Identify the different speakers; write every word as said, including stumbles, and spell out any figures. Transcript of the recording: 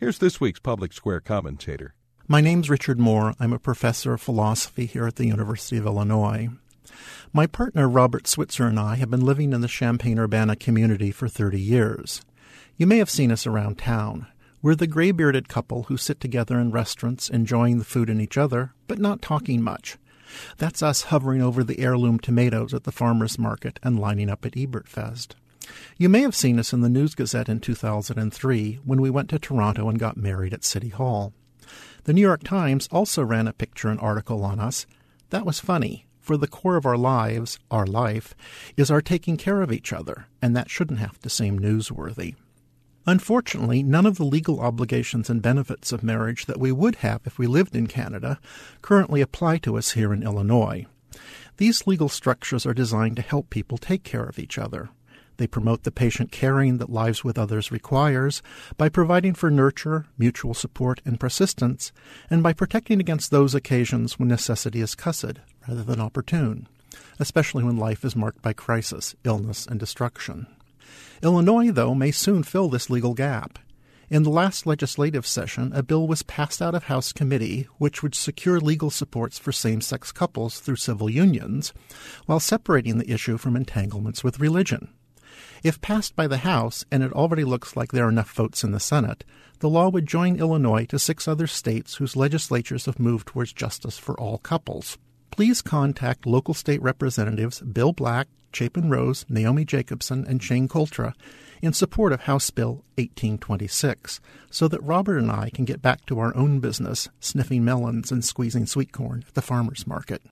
Speaker 1: Here's this week's Public Square commentator.
Speaker 2: My name's Richard Moore. I'm a professor of philosophy here at the University of Illinois. My partner Robert Switzer and I have been living in the Champaign-Urbana community for thirty years. You may have seen us around town. We're the gray-bearded couple who sit together in restaurants, enjoying the food and each other, but not talking much. That's us hovering over the heirloom tomatoes at the farmer's market and lining up at Ebertfest. You may have seen us in the News Gazette in two thousand three when we went to Toronto and got married at City Hall. The New York Times also ran a picture and article on us. That was funny, for the core of our lives, our life, is our taking care of each other, and that shouldn't have to seem newsworthy. Unfortunately, none of the legal obligations and benefits of marriage that we would have if we lived in Canada currently apply to us here in Illinois. These legal structures are designed to help people take care of each other. They promote the patient caring that lives with others requires by providing for nurture, mutual support, and persistence, and by protecting against those occasions when necessity is cussed rather than opportune, especially when life is marked by crisis, illness, and destruction. Illinois, though, may soon fill this legal gap. In the last legislative session, a bill was passed out of House committee which would secure legal supports for same-sex couples through civil unions, while separating the issue from entanglements with religion. If passed by the House, and it already looks like there are enough votes in the Senate, the law would join Illinois to six other states whose legislatures have moved towards justice for all couples. Please contact local state representatives Bill Black, Chapin Rose, Naomi Jacobson, and Shane Coltra in support of House Bill eighteen twenty-six, so that Robert and I can get back to our own business, sniffing melons and squeezing sweet corn at the farmer's market.